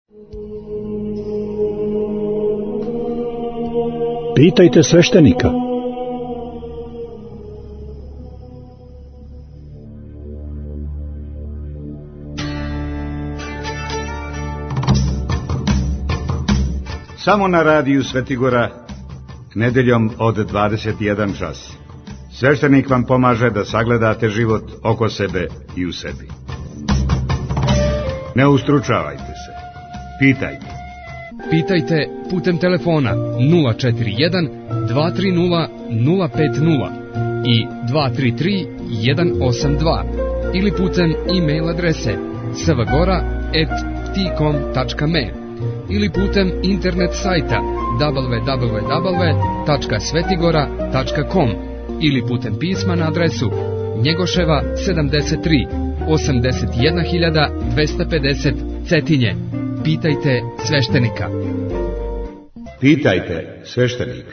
Pitajte sveštenika. Samo na radiju Svetigora, nedeljom od 21 čas. Sveštenik vam pomaže da sagledate život oko sebe i u sebi. Ne ustručavajte se. Pitajte. Pitajte putem telefona 041 230 050 i 233 182 ili putem e-mail adrese svgora@tcom.me ili putem internet sajta www.svetigora.com ili putem pisma na adresu Njegoševa 73 81250 Cetinje. Pitajte sveštenika. Pitajte sveštenika.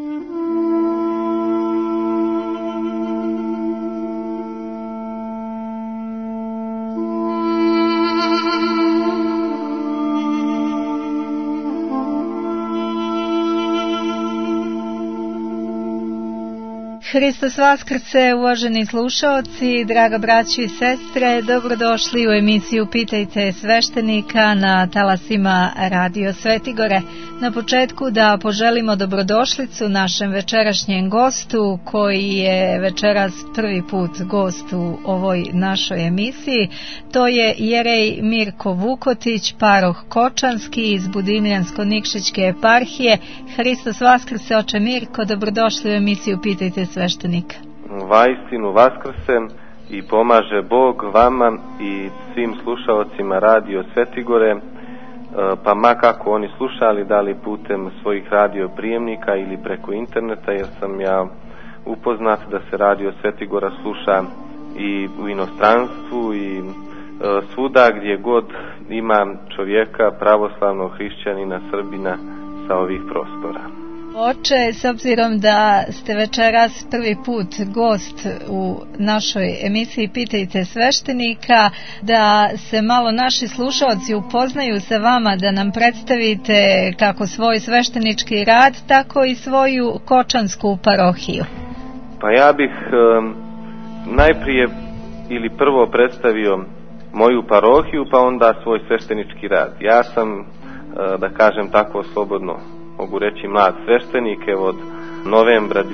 Hristos Vaskrse, uvaženi slušaoci, draga braćo i sestre, dobrodošli u emisiju Pitajte sveštenika na talasima Radio Svetigore. Na početku da poželimo dobrodošlicu našem večerašnjem gostu, koji je večeras prvi put gost u ovoj našoj emisiji. To je jerej Mirko Vukotić, paroh Kočanski iz Budimljansko-Nikšićke eparhije. Hristos Vaskrse, oče Mirko, dobrodošli u emisiju Pitajte sveštenika. Vaistinu Vaskrsem i pomaže Bog vama i svim slušaocima Radio Svetigore, pa ma kako oni slušali, da li putem svojih radio prijemnika ili preko interneta, jer sam ja upoznat da se Radio Svetigora sluša i u inostranstvu i svuda gdje god ima čovjeka, pravoslavnog hrišćanina, Srbina sa ovih prostora. Oče, s obzirom da ste večeras prvi put gost u našoj emisiji Pitajte sveštenika, da se malo naši slušalci upoznaju sa vama, da nam predstavite kako svoj sveštenički rad, tako i svoju kočansku parohiju. Pa ja bih najprije ili prvo predstavio moju parohiju, pa onda svoj sveštenički rad. Ja sam, da kažem tako slobodno, mogu reći mlad sveštenik. Evo od novembra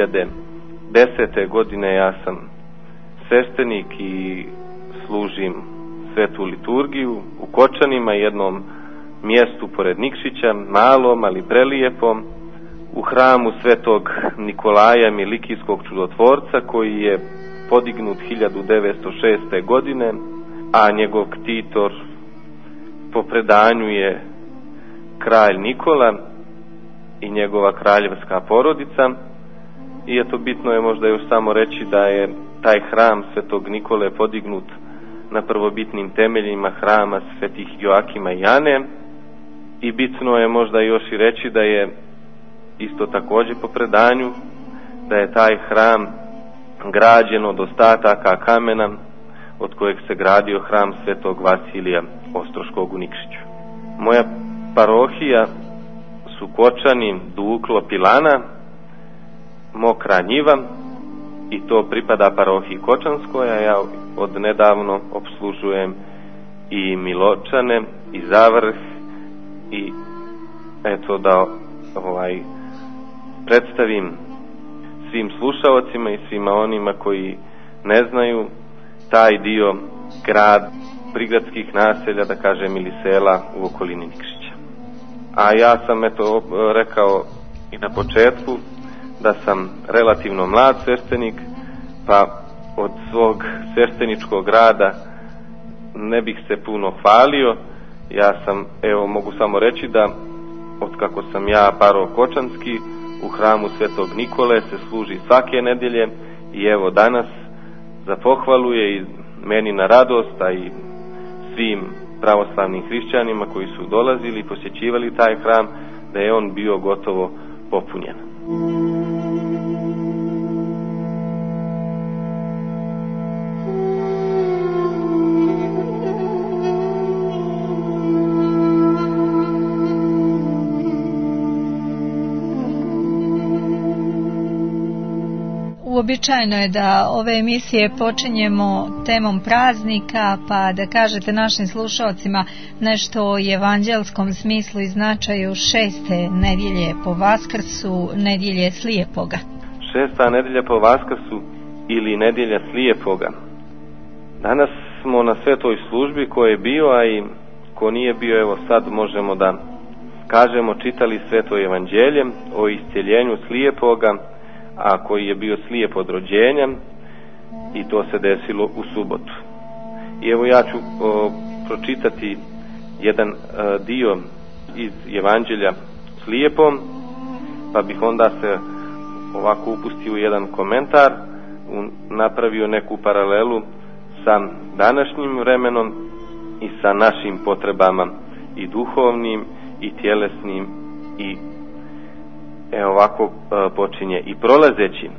2010. godine ja sam sveštenik i služim svetu liturgiju u Kočanima, jednom mjestu pored Nikšića, malom ali prelijepom, u hramu svetog Nikolaja Milikijskog čudotvorca, koji je podignut 1906. godine, a njegov ktitor po predanju je kralj Nikola i njegova kraljevska porodica. I eto, bitno je možda još samo reći da je taj hram svetog Nikole podignut na prvobitnim temeljima hrama svetih Joakima i Jane, i bitno je možda još i reći da je isto također po predanju da je taj hram građen od ostataka kamena od kojeg se gradio hram svetog Vasilija Ostroškog u Nikšiću. Moja parohija su Kočani, Duklo, Pilana, Mokra Njiva, i to pripada parohiji Kočanskoj, a ja od nedavno opslužujem i Miločane i Zavrh, i eto da predstavim svim slušaocima i svima onima koji ne znaju taj dio prigradskih naselja, da kažem, ili sela u okolini Nikšića. A ja sam eto rekao i na početku da sam relativno mlad sveštenik, pa od svog svešteničkog rada ne bih se puno hvalio. Ja sam, evo mogu samo reći da od kako sam ja paroh Kočanski, u hramu svetog Nikole se služi svake nedelje, i evo danas za pohvalu je i meni na radost, a i svim pravoslavnim hrišćanima koji su dolazili i posjećivali taj hram, da je on bio gotovo popunjen. uobičajeno je da ove emisije počinjemo temom praznika, pa da kažete našim slušalcima nešto o evanđelskom smislu i značaju 6. nedjelje po Vaskrsu, nedjelje Slijepoga. 6. nedjelja po Vaskrsu ili nedjelja Slijepoga. Danas smo na svetoj službi ko je bio, a i ko nije bio, evo sad možemo da kažemo, čitali sveto evanđelje o iscjeljenju slijepoga, a koji je bio slijep od rođenja, i to se desilo u subotu. I evo ja ću pročitati jedan dio iz evanđelja slijepom, pa bih onda se ovako upustio u jedan komentar, napravio neku paralelu sa današnjim vremenom i sa našim potrebama i duhovnim i tjelesnim. I ovako počinje: i prolazeći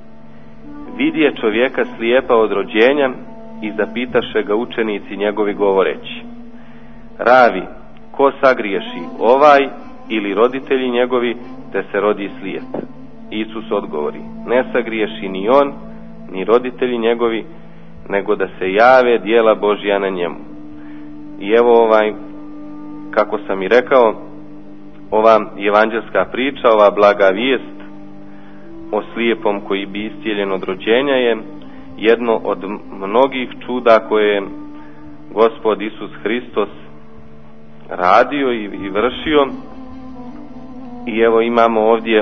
vidje čovjeka slijepa od rođenja i zapitaše ga učenici njegovi govoreći: Ravi, ko sagriješi, ovaj ili roditelji njegovi, te se rodi slijep? Isus odgovori: ne sagriješi ni on ni roditelji njegovi, nego da se jave djela Božja na njemu. I evo kako sam i rekao, ova evanđelska priča, ova blaga vijest o slijepom koji bi iscijeljen od rođenja je jedno od mnogih čuda koje je Gospod Isus Hristos radio i vršio. I evo imamo ovdje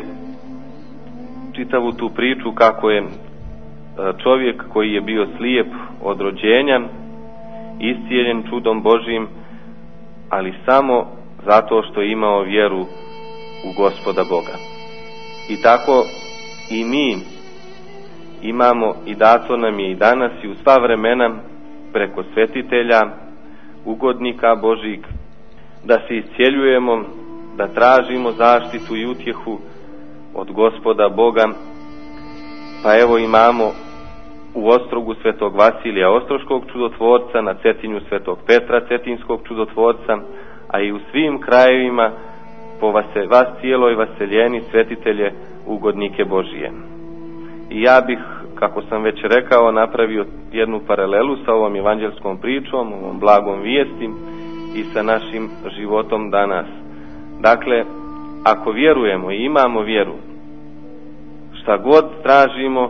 čitavu tu priču kako je čovjek koji je bio slijep od rođenja iscijeljen čudom Božjim, ali samo zato što je imao vjeru u Gospoda Boga. I tako i mi imamo, i dato nam je i danas i u sva vremena preko svetitelja, ugodnika Božjih, da se iscjeljujemo, da tražimo zaštitu i utjehu od Gospoda Boga. Pa evo imamo u Ostrogu svetog Vasilija Ostroškog čudotvorca, na Cetinju svetog Petra Cetinskog čudotvorca, a i u svim krajevima po vas cijeloj vaseljeni svetitelje, ugodnike Božije. I ja bih, kako sam već rekao, napravio jednu paralelu sa ovom evanđelskom pričom, ovom blagom vijesti i sa našim životom danas. Dakle, ako vjerujemo i imamo vjeru, šta god tražimo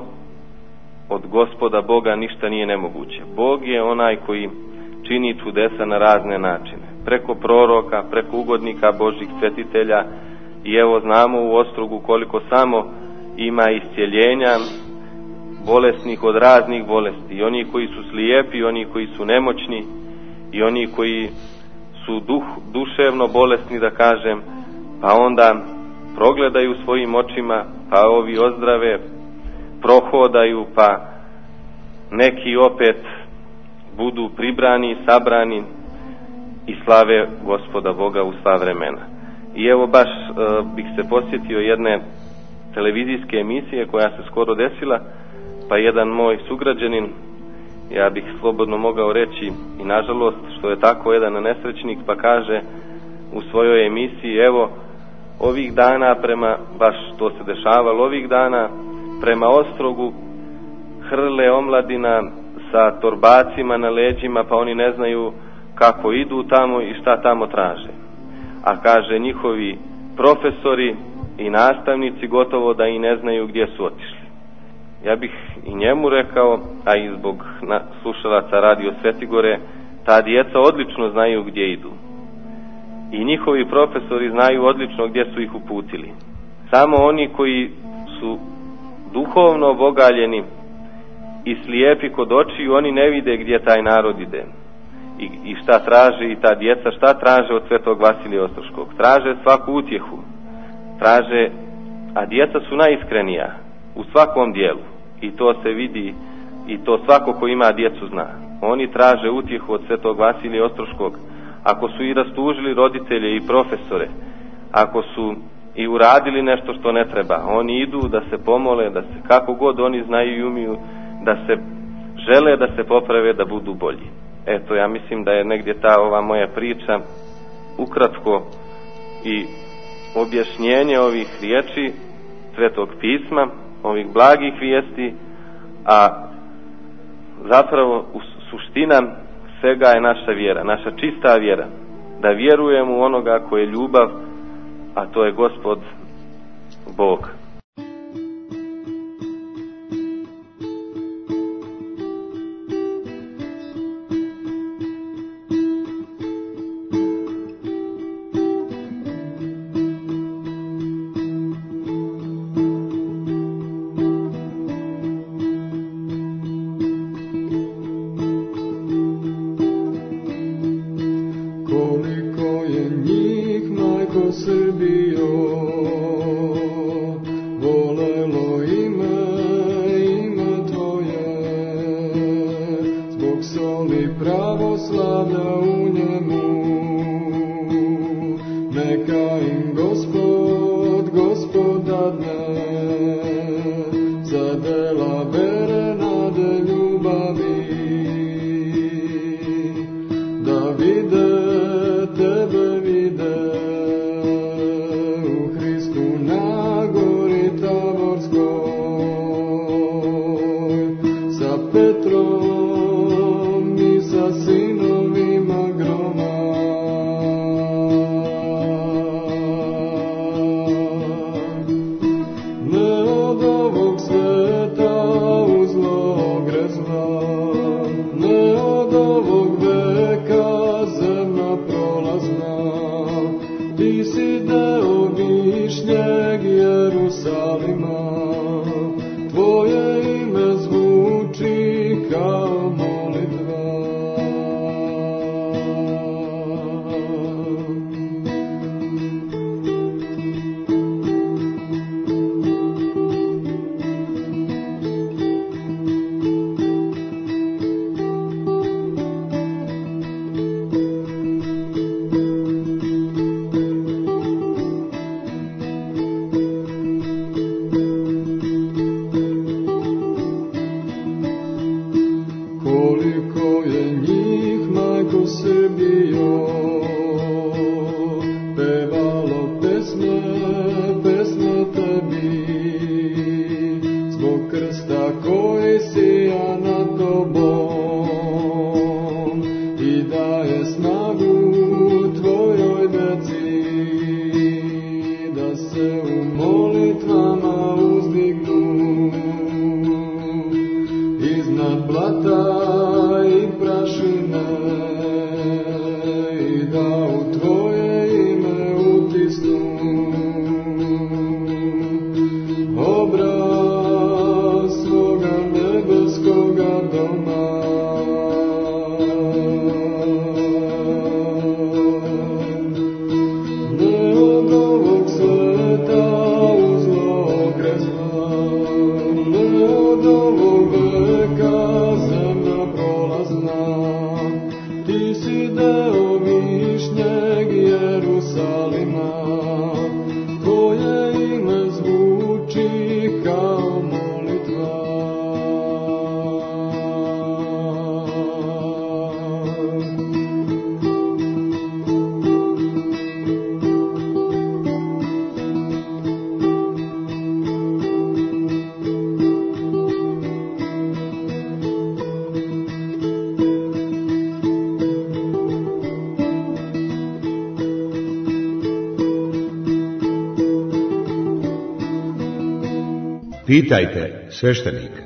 od Gospoda Boga, ništa nije nemoguće. Bog je onaj koji čini čudesa na razne načine, preko proroka, preko ugodnika Božjih svetitelja. I evo znamo u Ostrogu koliko samo ima iscjeljenja bolesnih od raznih bolesti, i oni koji su slijepi, i oni koji su nemoćni, i oni koji su duševno bolesni, da kažem, pa onda progledaju svojim očima, pa ovi ozdrave, prohodaju, pa neki opet budu pribrani, sabrani i slave Gospoda Boga u sva vremena. I evo baš bih se posjetio jedne televizijske emisije koja se skoro desila, pa jedan moj sugrađanin, ja bih slobodno mogao reći i nažalost što je tako, jedan nesrećnik, pa kaže u svojoj emisiji: evo ovih dana baš to se dešavalo ovih dana, prema Ostrogu hrle omladina sa torbacima na leđima, pa oni ne znaju kako idu tamo i šta tamo traže. A kaže, njihovi profesori i nastavnici gotovo da i ne znaju gdje su otišli. Ja bih i njemu rekao, a i zbog slušalaca Radio Svetigore, ta djeca odlično znaju gdje idu. I njihovi profesori znaju odlično gdje su ih uputili. Samo oni koji su duhovno obogaljeni i slijepi kod očiju, oni ne vide gdje taj narod ide. I šta traže i ta djeca, šta traže od svetog Vasilija Ostroškog? Traže svaku utjehu. Traže, a djeca su najiskrenija u svakom dijelu. I to se vidi, i to svako ko ima djecu zna. Oni traže utjehu od svetog Vasilija Ostroškog. Ako su i rastužili roditelje i profesore, ako su i uradili nešto što ne treba, oni idu da se pomole, da se kako god oni znaju i umiju, da se žele da se poprave, da budu bolji. Eto, ja mislim da je negdje ta ova moja priča ukratko i objašnjenje ovih riječi Svetog pisma ovih blagih vijesti, a zapravo suština svega je naša vjera, naša čista vjera, da vjerujemo u onoga koji je ljubav, a to je Gospod Bog. Pitajte sveštenika.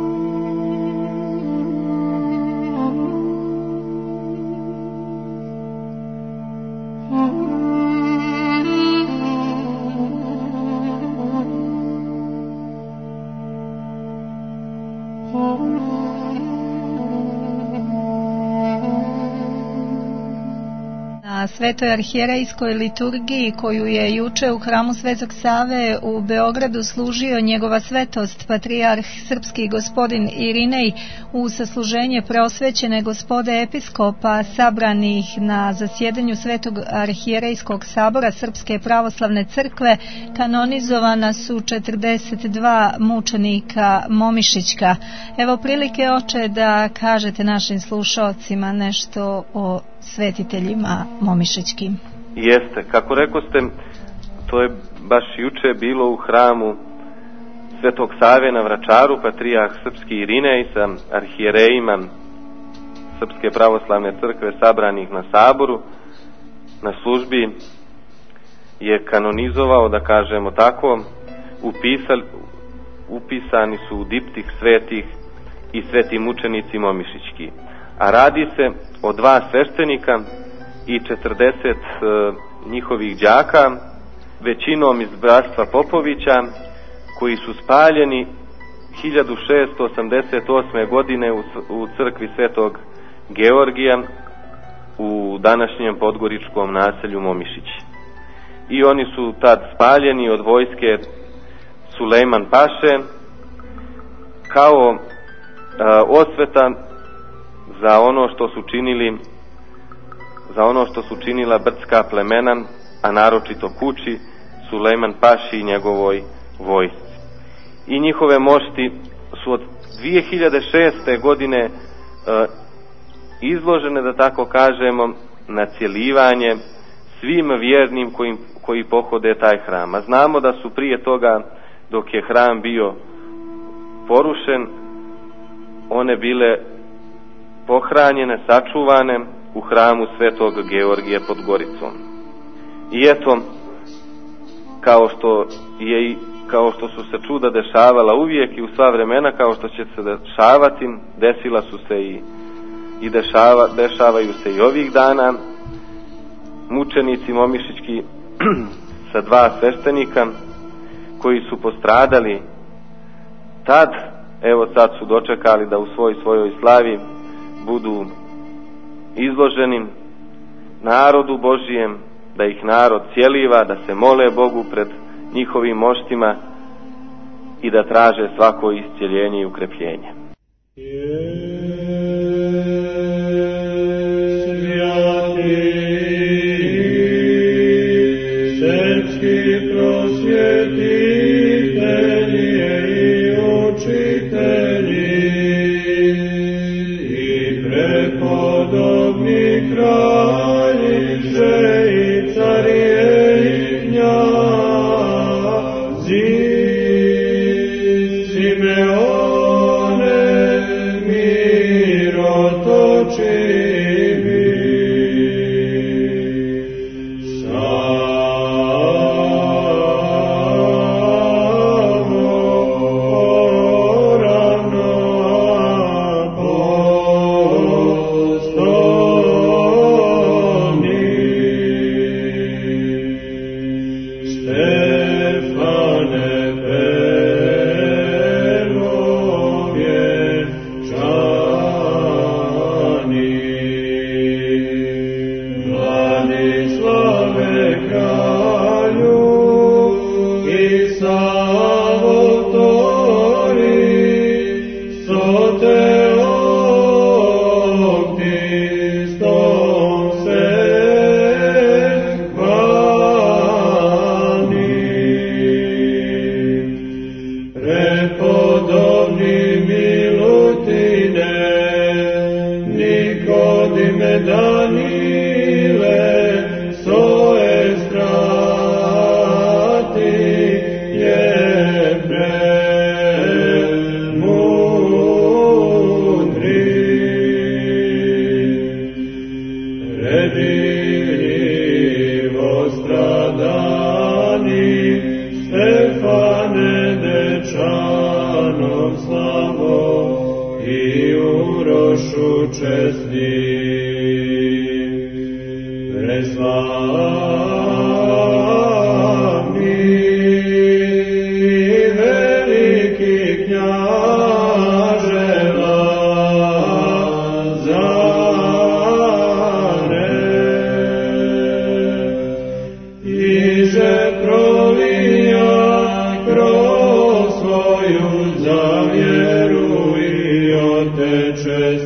Svetoj arhijerejskoj liturgiji koju je juče u hramu Svetog Save u Beogradu služio njegova svetost patrijarh srpski gospodin Irinej u sasluženje preosvećene gospode episkopa sabranih na zasjedanju Svetog arhijerejskog sabora Srpske pravoslavne crkve kanonizovana su 42 mučenika momišićka. Evo prilike, oče, da kažete našim slušaocima nešto o svetiteljima momišićkim. Jeste, kako rekoste, to je baš juče bilo u hramu Svetog Save na Vračaru, patrijah srpski Irinej sa arhijerejima Srpske pravoslavne crkve sabranih na saboru, na službi je kanonizovao, da kažemo tako, upisani su u diptih svetih i sveti mučenici momišićki. A radi se o 2 sveštenika i 40 njihovih đaka, većinom iz bratstva Popovića, koji su spaljeni 1688. godine u crkvi Svetog Georgija u današnjem podgoričkom naselju Momišići. I oni su tad spaljeni od vojske Sulejman Paše kao osveta za ono što su činila brdska plemena, a naročito kući Sulejman Paši i njegovoj vojsci. I njihove mošti su od 2006. godine izložene, da tako kažemo, na cjelivanje svim vjernim koji pohode taj hram. A znamo da su prije toga, dok je hram bio porušen, one bile pohranjene, sačuvane u hramu Svetog Georgija pod Goricom. I eto, kao što su se čuda dešavala uvijek i u sva vremena, kao što će se dešavati, desila su se i dešavaju se i ovih dana. Mučenici momišićki sa 2 sveštenika koji su postradali tad, evo sad su dočekali da u svojoj slavi budu izloženi narodu Božijem, da ih narod cijeliva, da se mole Bogu pred njihovim moštima i da traže svako iscijeljenje i ukrepljenje.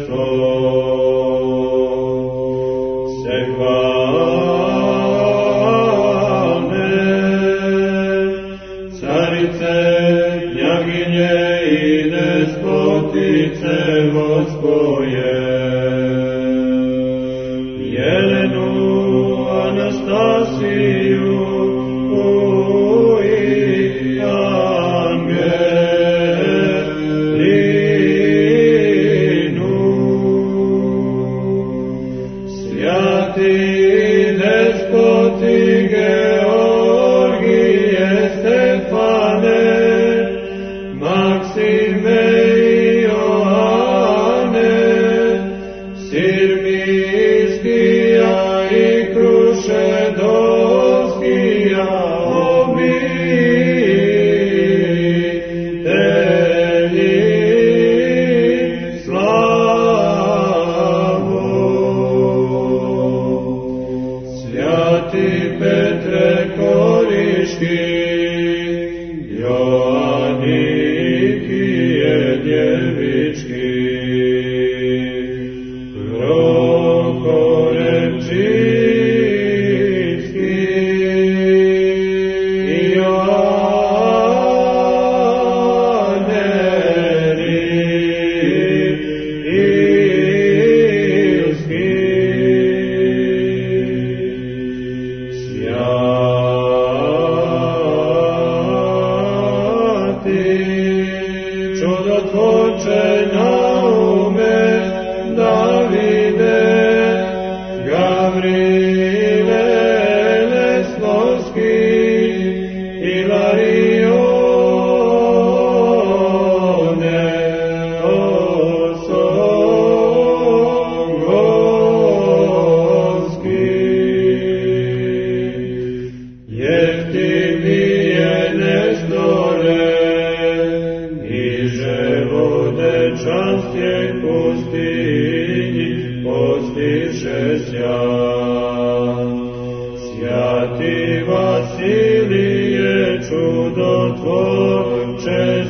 Se hvala Sveti Vasilije, čudotvorče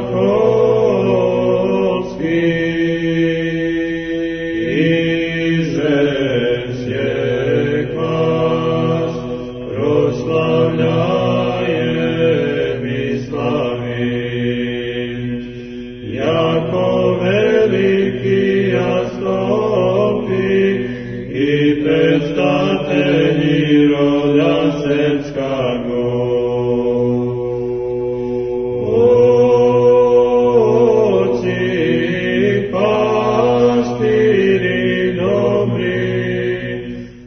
zakonski, izvesjek vas, proslavljajem i slavim, jako veliki jasnopi i predstavitelji roda srpskago. Oci, pastiri dobri,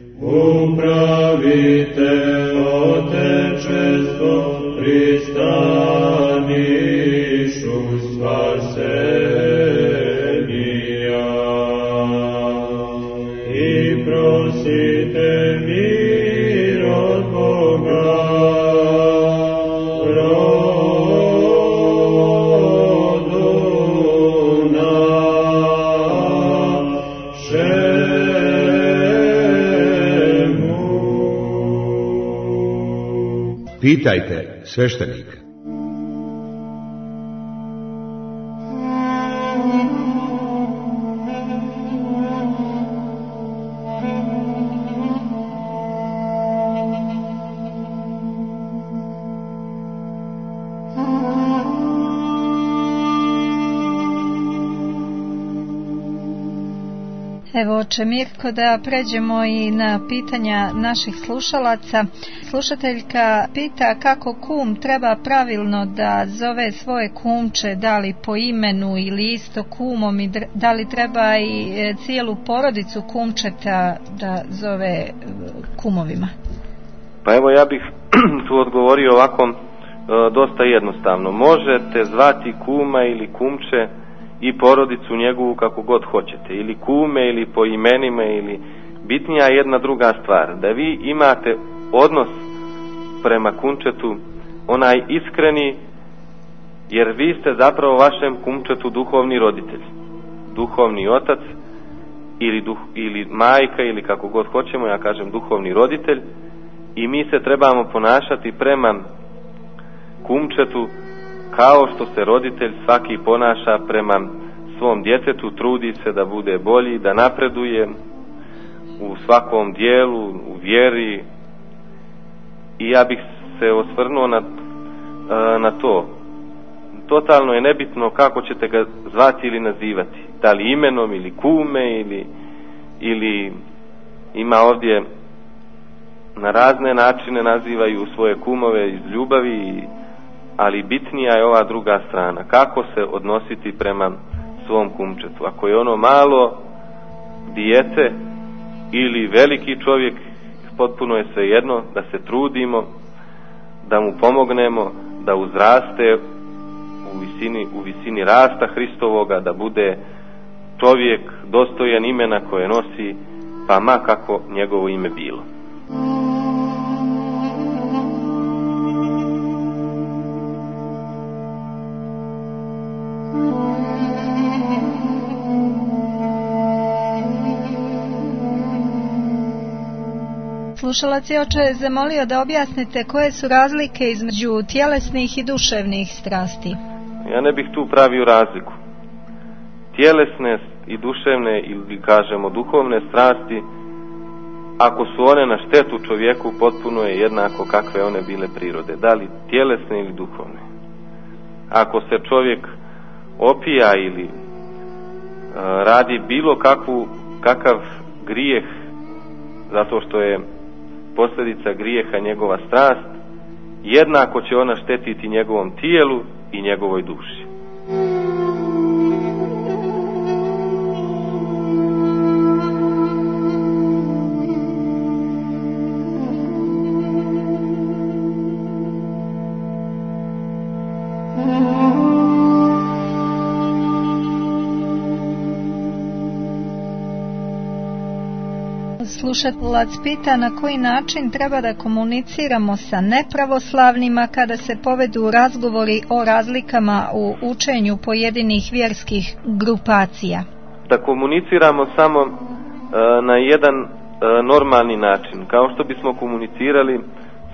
upravite otečestvo, pristanišu spasenija. I prosite mir od Boga, rodu našemu. Pitajte sveštenika. Evo, oče Mirko, da pređemo i na pitanja naših slušalaca. Slušateljka pita kako kum treba pravilno da zove svoje kumče, da li po imenu ili isto kumom, i da li treba i cijelu porodicu kumčeta da zove kumovima. Pa evo, ja bih tu odgovorio ovako dosta jednostavno. Možete zvati kuma ili kumče i porodicu njegovu kako god hoćete, ili kume ili po imenima, ili bitnija je jedna druga stvar, da vi imate odnos prema kumčetu onaj iskreni, jer vi ste zapravo vašem kumčetu duhovni roditelj, duhovni otac ili majka, ili kako god hoćemo, ja kažem duhovni roditelj, i mi se trebamo ponašati prema kumčetu kao što se roditelj svaki ponaša prema svom djetetu, trudi se da bude bolji, da napreduje u svakom dijelu, u vjeri. I ja bih se osvrnuo na to. Totalno je nebitno kako ćete ga zvati ili nazivati, da li imenom ili kume, ili ima ovdje na razne načine nazivaju svoje kumove iz ljubavi, ali bitnija je ova druga strana, kako se odnositi prema svom kumčetu. Ako je ono malo dijete ili veliki čovjek, potpuno je svejedno, da se trudimo, da mu pomognemo da uzraste u visini rasta Hristovoga, da bude čovjek dostojan imena koje nosi, pa ma kako njegovo ime bilo. Slušalac je oče zamolio da objasnite koje su razlike između tjelesnih i duševnih strasti. Ja ne bih tu pravio razliku. Tjelesne i duševne, ili kažemo duhovne strasti, ako su one na štetu čovjeku, potpuno je jednako kakve one bile prirode, da li tjelesne ili duhovne. Ako se čovjek opija ili radi bilo kakav grijeh, zato što je posljedica grijeha njegova strast, jednako će ona štetiti njegovom tijelu i njegovoj duši. Slušalac pita na koji način treba da komuniciramo sa nepravoslavnima kada se povedu razgovori o razlikama u učenju pojedinih vjerskih grupacija. Da komuniciramo samo na jedan normalni način, kao što bismo komunicirali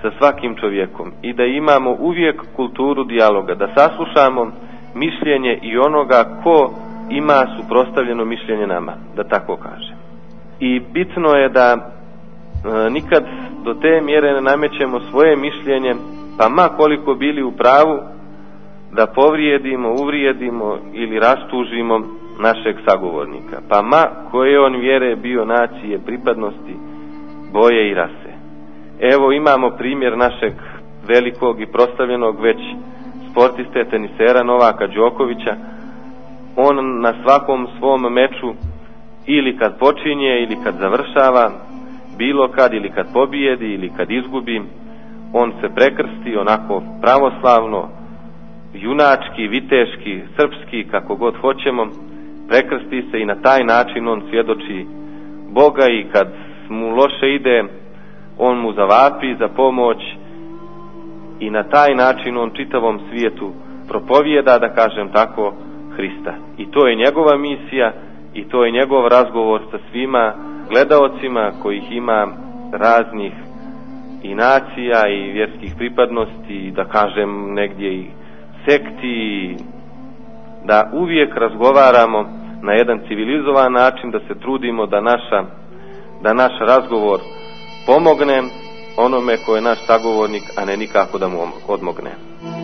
sa svakim čovjekom i da imamo uvijek kulturu dijaloga, da saslušamo mišljenje i onoga ko ima suprotstavljeno mišljenje nama, da tako kažem. I bitno je da nikad do te mjere ne namećemo svoje mišljenje, pa ma koliko bili u pravu, da povrijedimo, uvrijedimo ili rastužimo našeg sagovornika, pa ma koje on vjere, bio, nacije, pripadnosti, boje i rase. Evo imamo primjer našeg velikog i proslavljenog već sportiste, tenisera Novaka Đokovića. On na svakom svom meču, ili kad počinje ili kad završava, bilo kad ili kad pobijedi ili kad izgubi, on se prekrsti onako pravoslavno, junački, viteški, srpski, kako god hoćemo, prekrsti se i na taj način on svjedoči Boga i kad mu loše ide, on mu zavapi za pomoć i na taj način on čitavom svijetu propovijeda, da kažem tako, Hrista. I to je njegova misija i to je njegov razgovor sa svima gledaocima kojih ima raznih i nacija i vjerskih pripadnosti, da kažem negdje i sekti, da uvijek razgovaramo na jedan civilizovan način, da se trudimo da naš razgovor pomogne onome ko je naš sagovornik, a ne nikako da mu odmogne.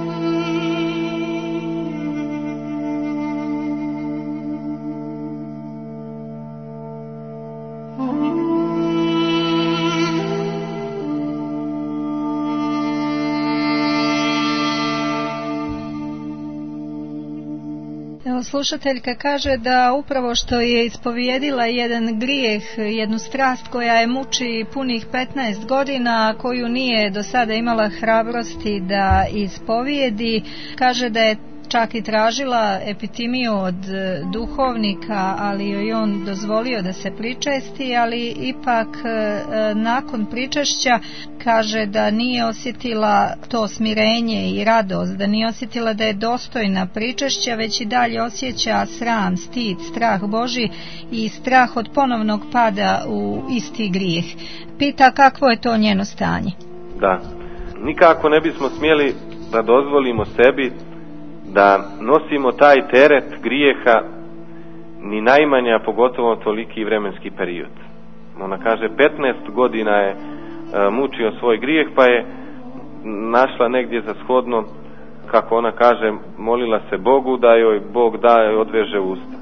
Slušateljka kaže da upravo što je ispovijedila jedan grijeh, jednu strast koja je muči punih 15 godina, koju nije do sada imala hrabrosti da ispovijedi, kaže da je čak i tražila epitimiju od duhovnika, ali joj on dozvolio da se pričesti, ali ipak nakon pričešća kaže da nije osjetila to smirenje i radost, da nije osjetila da je dostojna pričešća, već i dalje osjeća sram, stid, strah Božji i strah od ponovnog pada u isti grijeh. Pita kakvo je to njeno stanje. Da, nikako ne bismo smjeli da dozvolimo sebi da nosimo taj teret grijeha ni najmanje, a pogotovo toliki vremenski period. Ona kaže 15 godina je mučio svoj grijeh, pa je našla negdje za shodno, kako ona kaže, molila se Bogu da joj Bog da joj odveže usta.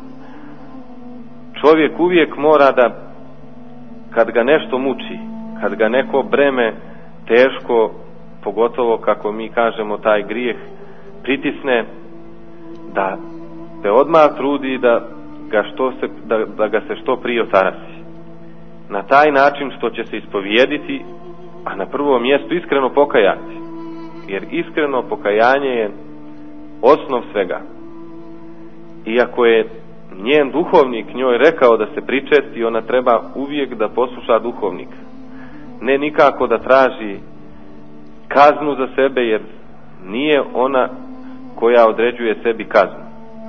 Čovjek uvijek mora da, kad ga nešto muči, kad ga neko breme teško, pogotovo kako mi kažemo taj grijeh pritisne, da se odmah trudi da ga se što prije otarasi. Na taj način što će se ispovijediti, a na prvom mjestu iskreno pokajati. Jer iskreno pokajanje je osnov svega. Iako je njen duhovnik njoj rekao da se pričesti, ona treba uvijek da posluša duhovnika. Ne nikako da traži kaznu za sebe, jer nije ona koja određuje sebi kaznu.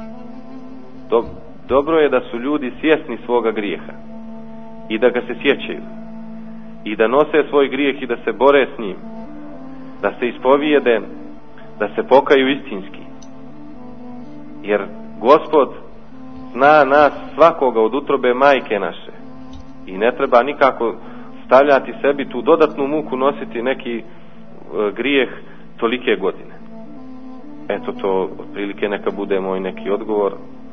Dobro je da su ljudi svjesni svoga grijeha i da ga se sjećaju i da nose svoj grijeh i da se bore s njim, da se ispovijede, da se pokaju istinski. Jer Gospod zna nas svakoga od utrobe majke naše i ne treba nikako stavljati sebi tu dodatnu muku, nositi neki grijeh tolike godine. Eto, to otprilike neka bude moj neki odgovor.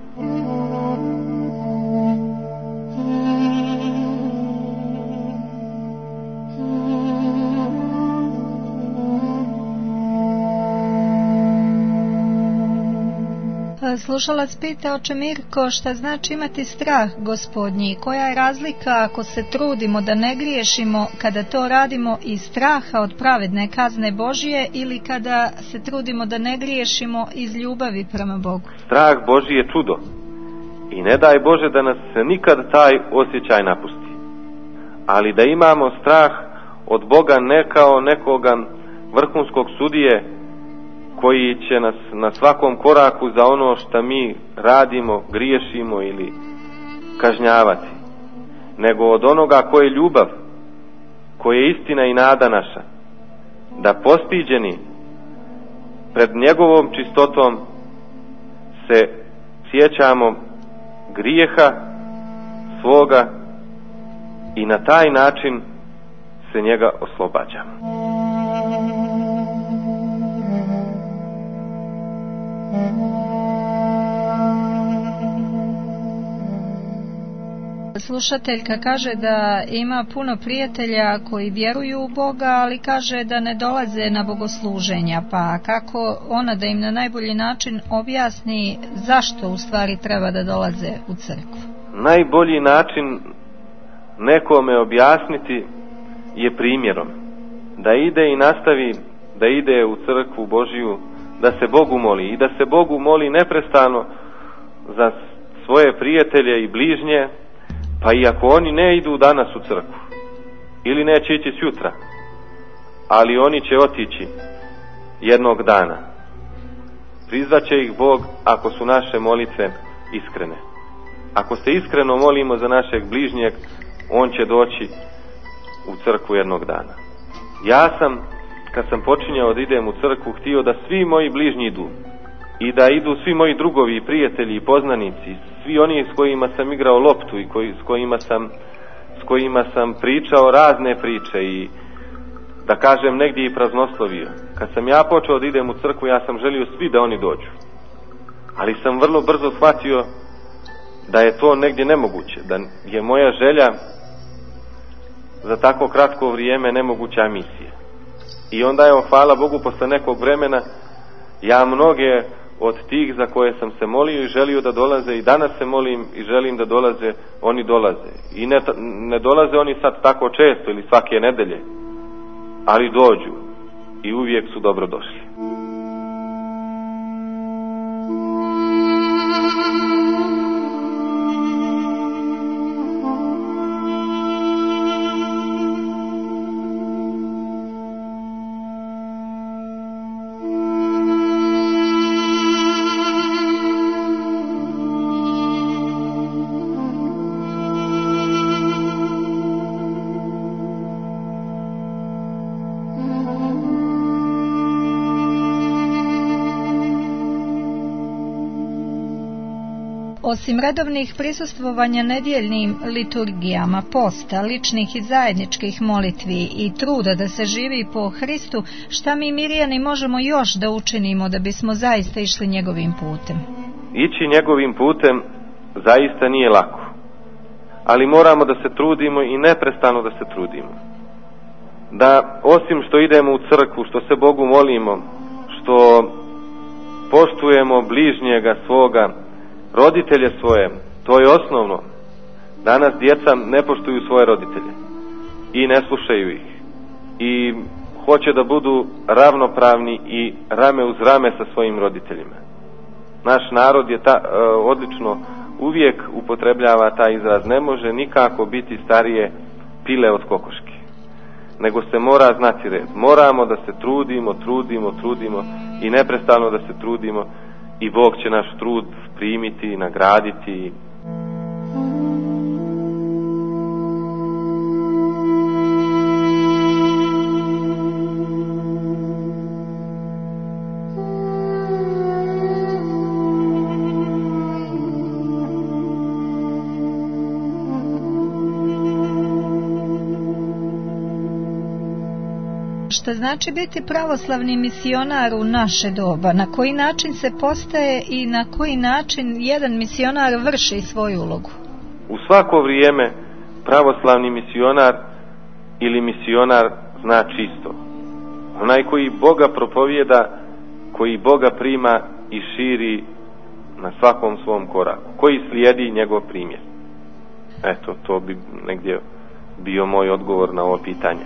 Slušalac pita, oče Mirko, šta znači imati strah Gospodnji? Koja je razlika ako se trudimo da ne griješimo kada to radimo iz straha od pravedne kazne Božije ili kada se trudimo da ne griješimo iz ljubavi prema Bogu? Strah Božji je čudo i ne daj Bože da nas nikad taj osjećaj napusti. Ali da imamo strah od Boga ne kao nekoga vrhunskog sudije koji će nas na svakom koraku za ono što mi radimo, griješimo ili kažnjavati, nego od onoga koji je ljubav, koji je istina i nada naša, da postiđeni pred njegovom čistotom se sjećamo grijeha svoga i na taj način se njega oslobađamo. Slušateljka kaže da ima puno prijatelja koji vjeruju u Boga, ali kaže da ne dolaze na bogosluženja, pa kako ona da im na najbolji način objasni zašto u stvari treba da dolaze u crkvu? Najbolji način nekome objasniti je primjerom. Da ide i nastavi da ide u crkvu Božiju, da se Bogu moli i da se Bogu moli neprestano za svoje prijatelje i bližnje, pa i ako oni ne idu danas u crkvu ili neće ići sutra, ali oni će otići jednog dana. Prizvaće ih Bog ako su naše molitve iskrene. Ako se iskreno molimo za našeg bližnjeg, on će doći u crkvu jednog dana. Ja sam, kad sam počinjao da idem u crkvu, htio da svi moji bližnji idu i da idu svi moji drugovi i prijatelji i poznanici, svi oni s kojima sam igrao loptu i s kojima sam pričao razne priče i da kažem negdje i praznoslovio. Kad sam ja počeo da idem u crkvu, ja sam želio svi da oni dođu, ali sam vrlo brzo shvatio da je to negdje nemoguće, da je moja želja za tako kratko vrijeme nemoguća misija. I onda je, hvala Bogu, posle nekog vremena ja mnoge od tih za koje sam se molio i želio da dolaze, i danas se molim i želim da dolaze, oni dolaze. I ne dolaze oni sad tako često ili svake nedelje, ali dođu i uvijek su dobro došli. Osim redovnih prisustvovanja nedjeljnim liturgijama, posta, ličnih i zajedničkih molitvi i truda da se živi po Hristu, šta mi Mirjani možemo još da učinimo da bismo zaista išli njegovim putem? Ići njegovim putem zaista nije lako, ali moramo da se trudimo i neprestano da se trudimo. Da osim što idemo u crkvu, što se Bogu molimo, što poštujemo bližnjega svoga, roditelje svoje, to je osnovno. Danas djeca ne poštuju svoje roditelje i ne slušaju ih i hoće da budu ravnopravni i rame uz rame sa svojim roditeljima. Naš narod je odlično uvijek upotrebljava taj izraz: ne može nikako biti starije pile od kokoške, nego se mora znati red. Moramo da se trudimo i neprestano da se trudimo, i Bog će naš trud primiti i nagraditi. Šta znači biti pravoslavni misionar u naše doba? Na koji način se postaje i na koji način jedan misionar vrši svoju ulogu? U svako vrijeme pravoslavni misionar ili misionar zna čisto. Onaj koji Boga propovijeda, koji Boga prima i širi na svakom svom koraku, koji slijedi njegov primjer. Eto, to bi negdje bio moj odgovor na ovo pitanje.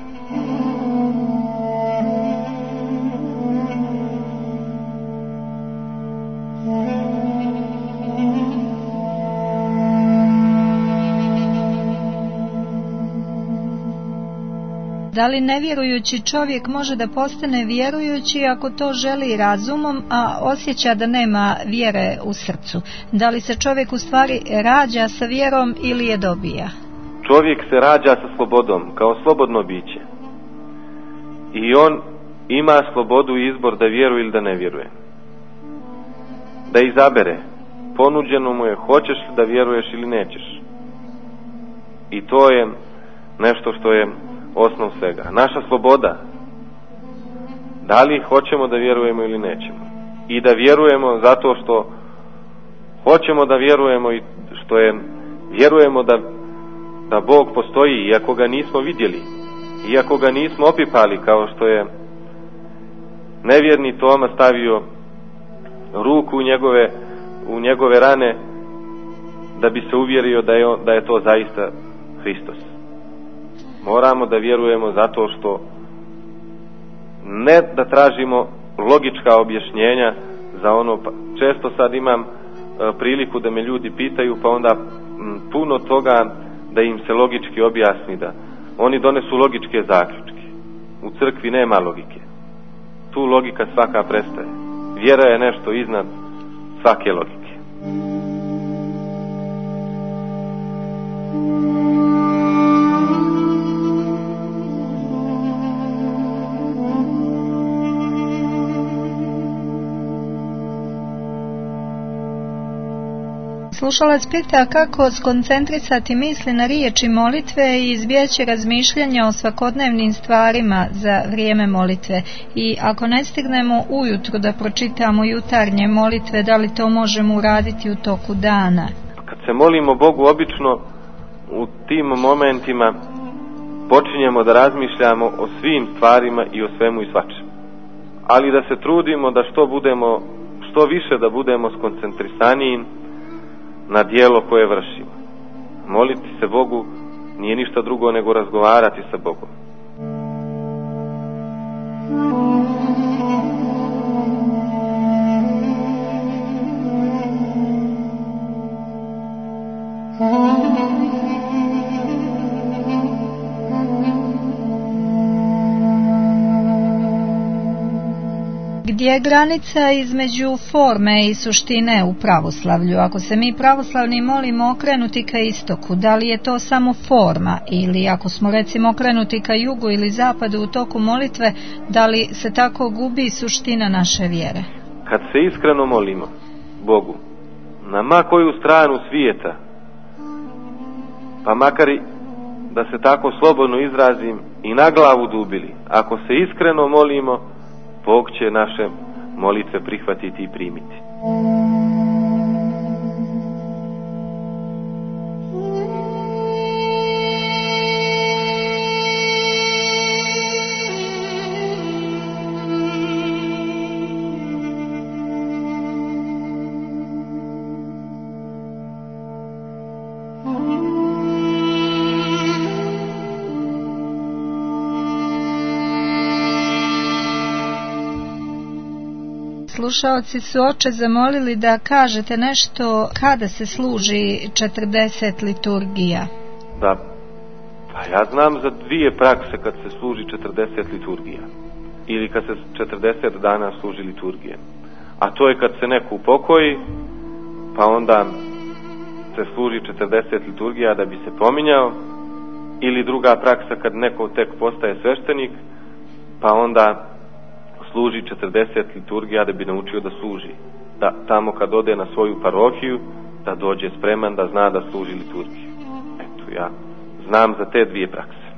Da li nevjerujući čovjek može da postane vjerujući ako to želi razumom, a osjeća da nema vjere u srcu? Da li se čovjek u stvari rađa sa vjerom ili je dobija? Čovjek se rađa sa slobodom, kao slobodno biće. I on ima slobodu i izbor da vjeruje ili da ne vjeruje. Da izabere. Ponuđeno mu je hoćeš li da vjeruješ ili nećeš. I to je nešto što je osnov svega. Naša sloboda. Da li hoćemo da vjerujemo ili nećemo. I da vjerujemo zato što hoćemo da vjerujemo i što je vjerujemo da Bog postoji, iako ga nismo vidjeli, iako ga nismo opipali, kao što je nevjerni Toma stavio ruku u njegove rane da bi se uvjerio da je to zaista Hristos. Moramo da vjerujemo zato što ne da tražimo logička objašnjenja za ono. Često sad imam priliku da me ljudi pitaju, pa onda puno toga da im se logički objasni, da oni donesu logičke zaključke. U crkvi nema logike. Tu logika svaka prestaje. Vjera je nešto iznad svake logike. Slušalac pita kako skoncentrisati misli na riječi molitve i izbjeći razmišljanja o svakodnevnim stvarima za vrijeme molitve. I ako ne stignemo ujutro da pročitamo jutarnje molitve, da li to možemo uraditi u toku dana? Kad se molimo Bogu, obično u tim momentima počinjemo da razmišljamo o svim stvarima i o svemu i svačemu. Ali da se trudimo da što više da budemo skoncentrisaniji na dijelo koje vršimo. Moliti se Bogu nije ništa drugo nego razgovarati sa Bogom. Gdje je granica između forme i suštine u pravoslavlju? Ako se mi pravoslavni molimo okrenuti ka istoku, da li je to samo forma? Ili ako smo recimo okrenuti ka jugu ili zapadu u toku molitve, da li se tako gubi suština naše vjere? Kad se iskreno molimo Bogu, na ma koju stranu svijeta, pa makar i da se tako slobodno izrazim, i na glavu dubili, ako se iskreno molimo, Bog će naše molitve prihvatiti i primiti. Slušaoci su oče zamolili da kažete nešto kada se služi 40 liturgija. Da, pa ja znam za dvije prakse kad se služi 40 liturgija. Ili kad se 40 dana služi liturgije. A to je kad se neko upokoji, pa onda se služi 40 liturgija da bi se pominjao. Ili druga praksa kad neko tek postaje sveštenik, pa onda služi 40 liturgija da bi naučio da služi. Da tamo kad ode na svoju parohiju, da dođe spreman, da zna da služi liturgiju. Eto, ja znam za te dvije prakse.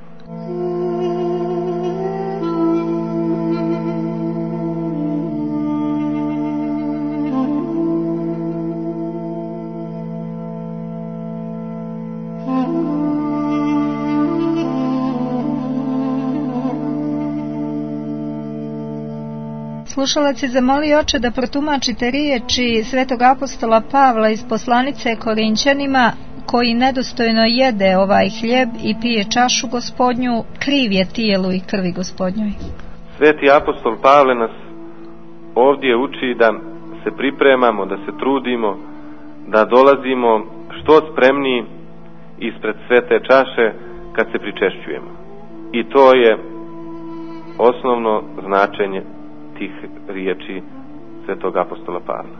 Slušalac je zamolio oče da protumačite riječi svetog apostola Pavla iz poslanice Korinćanima, koji nedostojno jede ovaj hljeb i pije čašu Gospodnju, kriv je tijelu i krvi Gospodnjoj. Sveti apostol Pavle nas ovdje uči da se pripremamo, da se trudimo, da dolazimo što spremniji ispred svete čaše kad se pričešćujemo. I to je osnovno značenje tih riječi svetog apostola Pavla.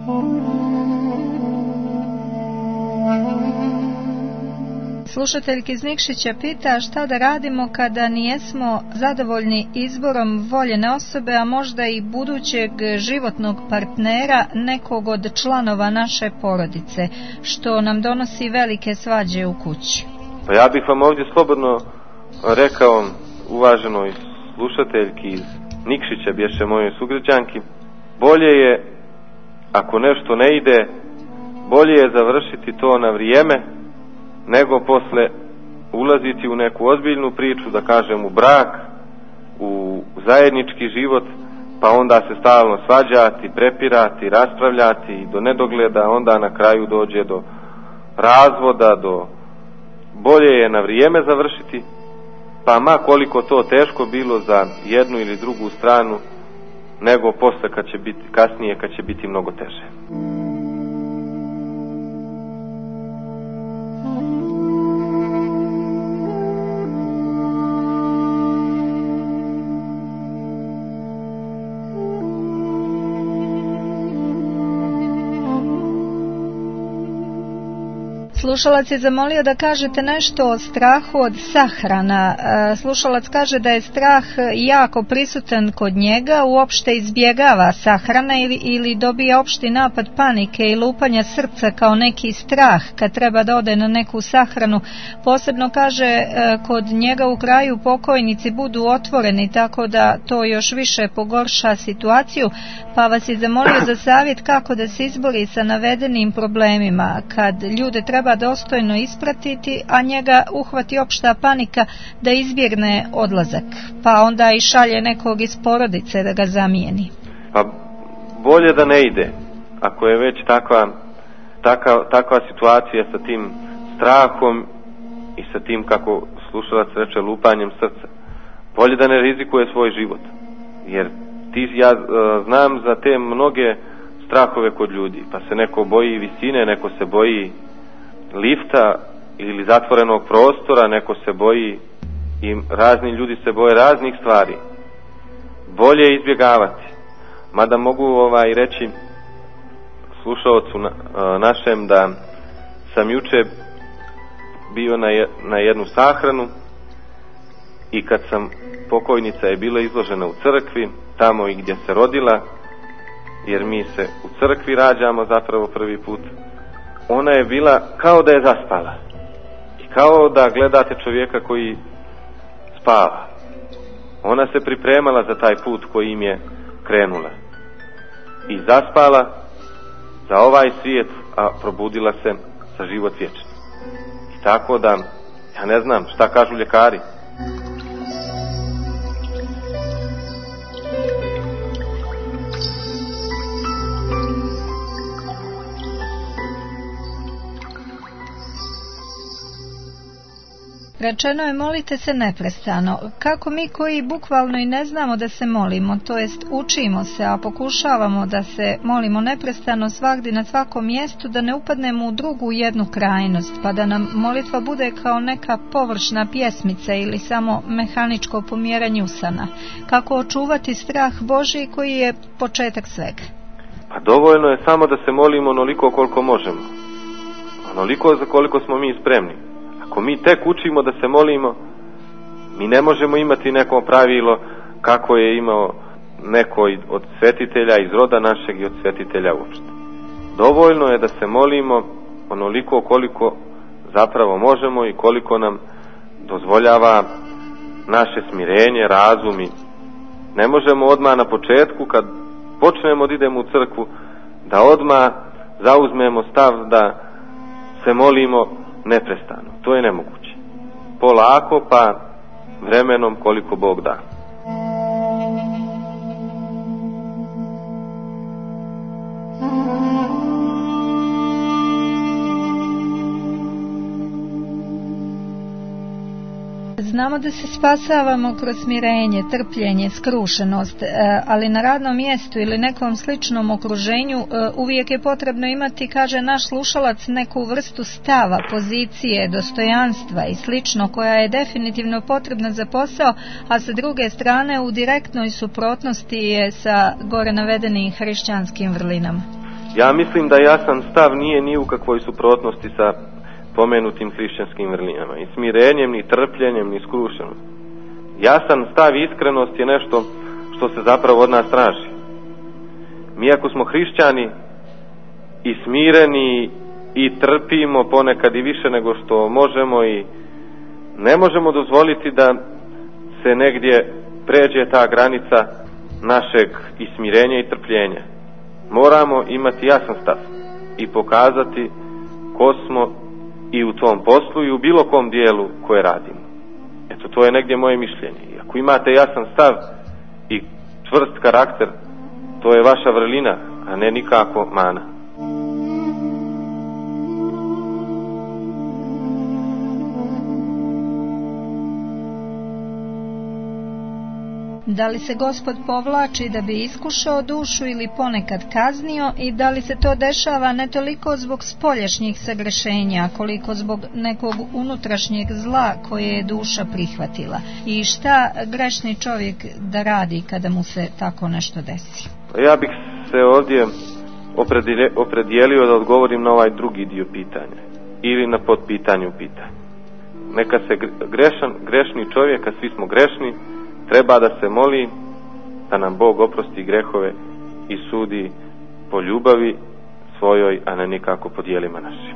Slušateljka iz Nikšića pita šta da radimo kada nijesmo zadovoljni izborom voljene osobe, a možda i budućeg životnog partnera nekog od članova naše porodice, što nam donosi velike svađe u kući. Pa ja bih vam ovdje slobodno rekao, uvaženoj slušateljki iz Nikšića, bješe mojoj sugrađanki, bolje je, ako nešto ne ide, bolje je završiti to na vrijeme, nego posle ulaziti u neku ozbiljnu priču, da kažem u brak, u zajednički život, pa onda se stalno svađati, prepirati, raspravljati i do nedogleda, onda na kraju dođe do razvoda, bolje je na vrijeme završiti, pa ma koliko to teško bilo za jednu ili drugu stranu, nego posle kasnije kad će biti mnogo teže. Slušalac je zamolio da kažete nešto o strahu od sahrana. Slušalac kaže da je strah jako prisutan kod njega, uopšte izbjegava sahrana ili dobija opšti napad panike i lupanja srca kao neki strah kad treba da ode na neku sahranu. Posebno kaže kod njega u kraju pokojnici budu otvoreni, tako da to još više pogorša situaciju, pa vas je zamolio za savjet kako da se izbori sa navedenim problemima kad ljude treba dostojno ispratiti, a njega uhvati opšta panika da izbjegne odlazak, pa onda i šalje nekog iz porodice da ga zamijeni. Pa bolje da ne ide, ako je već takva situacija sa tim strahom i sa tim, kako slušalac reče, lupanjem srca. Bolje da ne rizikuje svoj život, jer ja znam za te mnoge strahove kod ljudi, pa se neko boji visine, neko se boji lifta ili zatvorenog prostora, neko se boji, i razni ljudi se boje raznih stvari. Bolje je izbjegavati. Mada mogu reći slušaocu našem da sam juče bio na jednu sahranu i kad pokojnica je bila izložena u crkvi, tamo i gdje se rodila, jer mi se u crkvi rađamo zapravo prvi put, ona je bila kao da je zaspala i kao da gledate čovjeka koji spava. Ona se pripremala za taj put kojim je krenula i zaspala za ovaj svijet, a probudila se za život vječni. I tako da, ja ne znam šta kažu ljekari. Rečeno je molite se neprestano. Kako mi koji bukvalno i ne znamo da se molimo, to jest učimo se, a pokušavamo da se molimo neprestano svagdje na svakom mjestu, da ne upadnemo u drugu jednu krajnost, pa da nam molitva bude kao neka površna pjesmica ili samo mehaničko pomjeranje usana. Kako očuvati strah Božji koji je početak svega? Pa dovoljno je samo da se molimo onoliko koliko možemo. Onoliko za koliko smo mi spremni. Ako mi tek učimo da se molimo, mi ne možemo imati neko pravilo kako je imao neko od svetitelja iz roda našeg i od svetitelja uopšte. Dovoljno je da se molimo onoliko koliko zapravo možemo i koliko nam dozvoljava naše smirenje, razum. Ne možemo odmah na početku, kad počnemo da idemo u crkvu, da odmah zauzmemo stav da se molimo neprestano. To je nemoguće. Polako, pa vremenom koliko Bog da. Znamo da se spasavamo kroz smirenje, trpljenje, skrušenost, ali na radnom mjestu ili nekom sličnom okruženju uvijek je potrebno imati, kaže naš slušalac, neku vrstu stava, pozicije, dostojanstva i slično, koja je definitivno potrebna za posao, a sa druge strane u direktnoj suprotnosti je sa gore navedenim hrišćanskim vrlinama. Ja mislim da jasan stav nije ni u kakvoj suprotnosti sa pomenutim hrišćanskim vrlinama, i smirenjem, ni trpljenjem, ni skrušenost. Jasan stav i iskrenost je nešto što se zapravo od nas traži. Mi ako smo hrišćani i smireni i trpimo ponekad i više nego što možemo i ne možemo dozvoliti da se negdje pređe ta granica našeg i smirenja i trpljenja. Moramo imati jasan stav i pokazati ko smo i u tom poslu i u bilo kom dijelu koje radimo. Eto, to je negdje moje mišljenje. I ako imate jasan stav i čvrst karakter, to je vaša vrlina, a ne nikako mana. Da li se Gospod povlači da bi iskušao dušu ili ponekad kaznio, i da li se to dešava ne toliko zbog spoljašnjih sagrešenja, koliko zbog nekog unutrašnjeg zla koje je duša prihvatila? I šta grešni čovjek da radi kada mu se tako nešto desi? Ja bih se ovdje opredijelio da odgovorim na ovaj drugi dio pitanja ili na podpitanju pitanja. Neka se grešni čovjek, a svi smo grešni, treba da se moli da nam Bog oprosti grehove i sudi po ljubavi svojoj, a ne nikako po dijelima našim.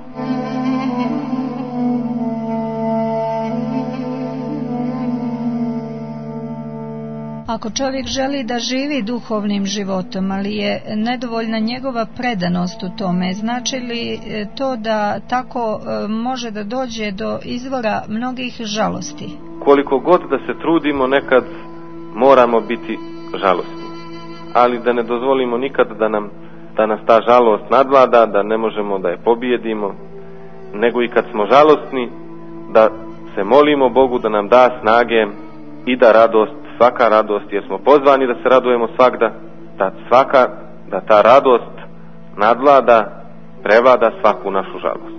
Ako čovjek želi da živi duhovnim životom, ali je nedovoljna njegova predanost u tome, znači li to da tako može da dođe do izvora mnogih žalosti? Koliko god da se trudimo, nekad moramo biti žalosni, ali da ne dozvolimo nikad da nas ta žalost nadvlada, da ne možemo da je pobijedimo, nego i kad smo žalosni da se molimo Bogu da nam da snage i da svaka radost, jer smo pozvani da se radujemo svagda, da ta radost nadvlada, prevlada svaku našu žalost.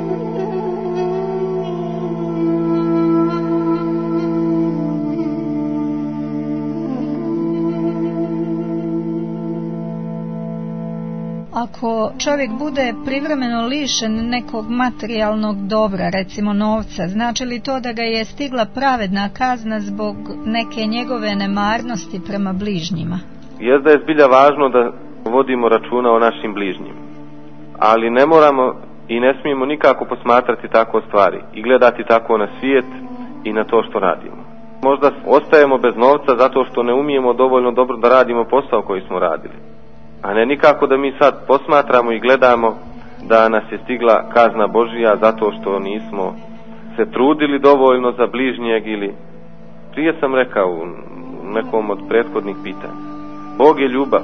Ako čovjek bude privremeno lišen nekog materijalnog dobra, recimo novca, znači li to da ga je stigla pravedna kazna zbog neke njegove nemarnosti prema bližnjima? Jezda je zbilja važno da vodimo računa o našim bližnjima, ali ne moramo i ne smijemo nikako posmatrati tako stvari i gledati tako na svijet i na to što radimo. Možda ostajemo bez novca zato što ne umijemo dovoljno dobro da radimo posao koji smo radili, a ne nikako da mi sad posmatramo i gledamo da nas je stigla kazna Božija zato što nismo se trudili dovoljno za bližnjeg, ili prije sam rekao u nekom od prethodnih pitanja, Bog je ljubav.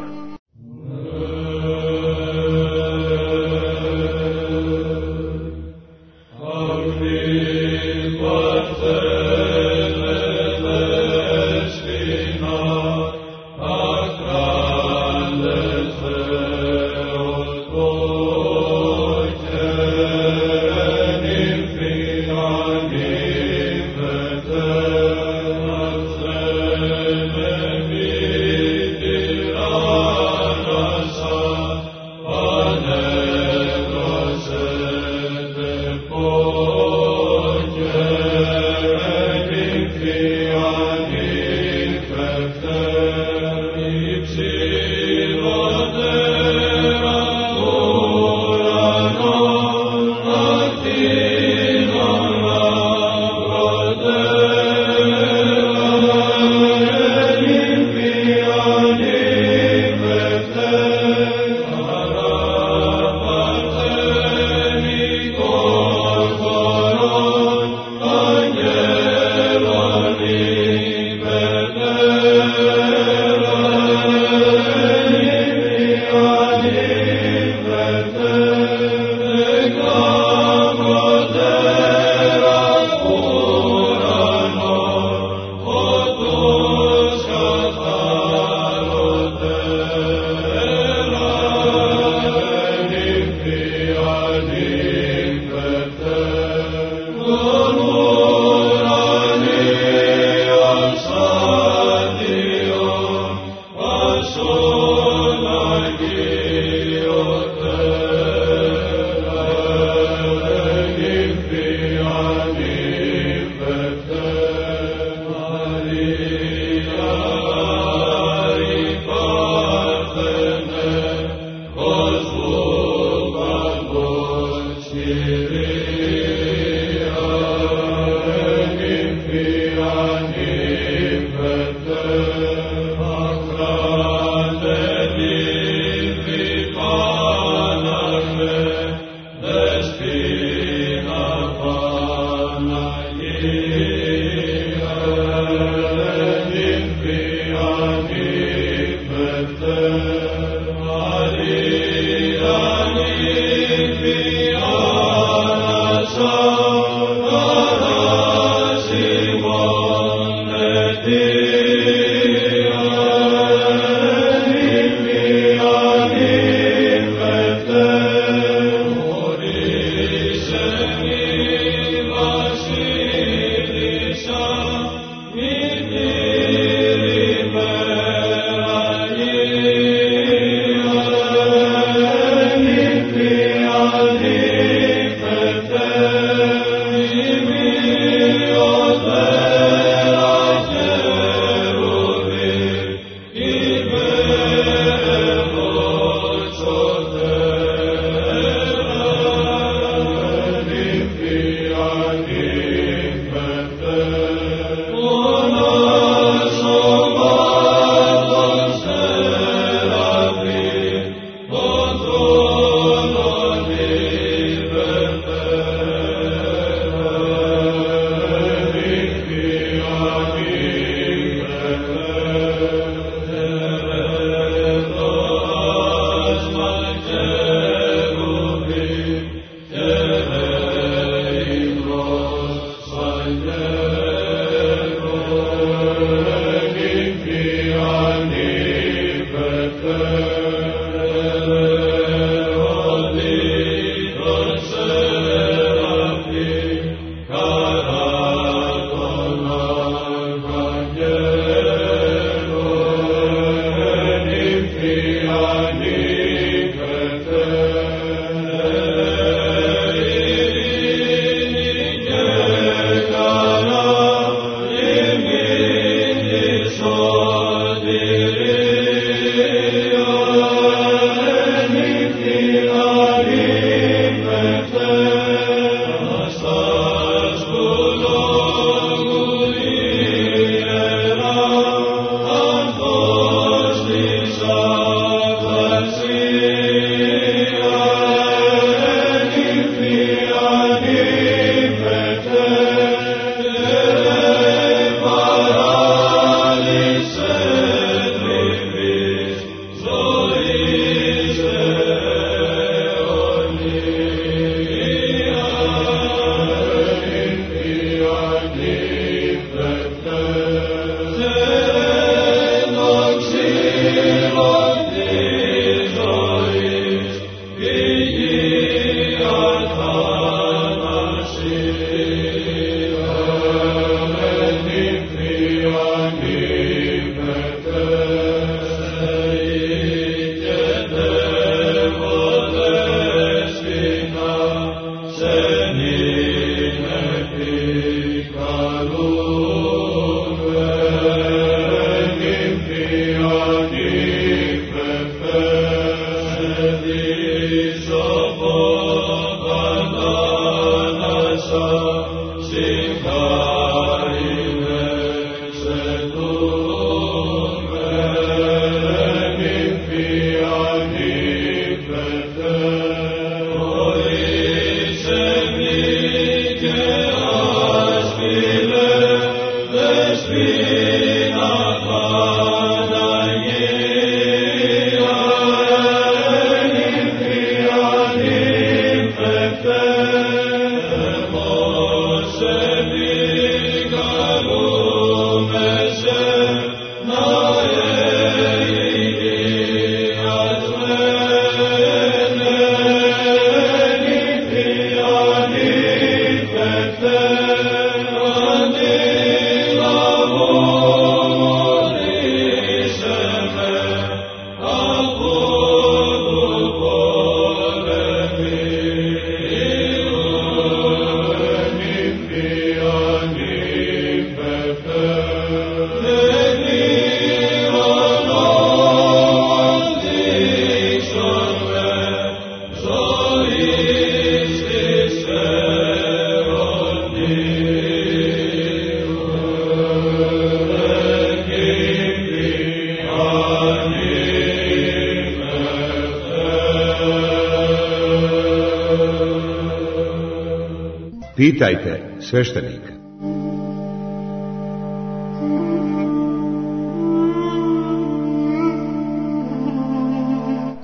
Oh Pitajte sveštenika.